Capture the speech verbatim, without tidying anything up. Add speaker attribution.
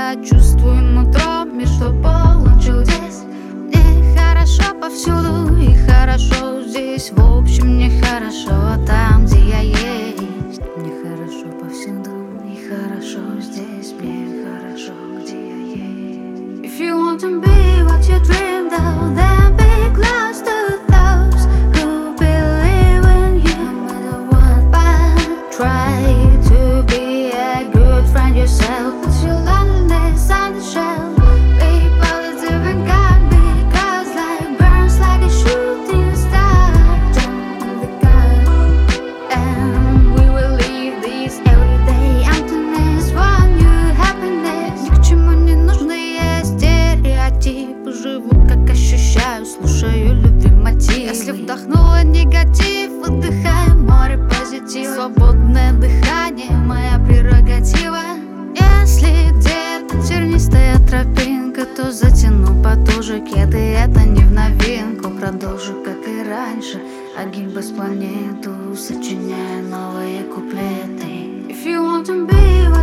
Speaker 1: я чувствую нутром мир, что полон чудес. Мне хорошо повсюду и хорошо здесь. В общем, мне хорошо там, где я есть. Мне хорошо повсюду и хорошо здесь. Мне хорошо, где я есть. If you want to be what you dreamed of, then be close to those who believe in you. No matter what, but try to be a good friend yourself. Put your loneliness on the shelf. Be positive and kind, because light burns like a shooting star. Jump in the car, and we will leave this everyday emptiness. Want you happiness. Ни к чему не нужные стереотипы. Живу, как ощущаю, слушаю любви мотив. Если вдохнула негатив, выдыхаю море позитива. Свободное дыхание, моя прерогатива. Если где-то тернистая тропинка, то затяну потуже кеды, это не в новинку. Продолжу, как и раньше, огиб без планету, сочиняя новые куплеты. If you want to be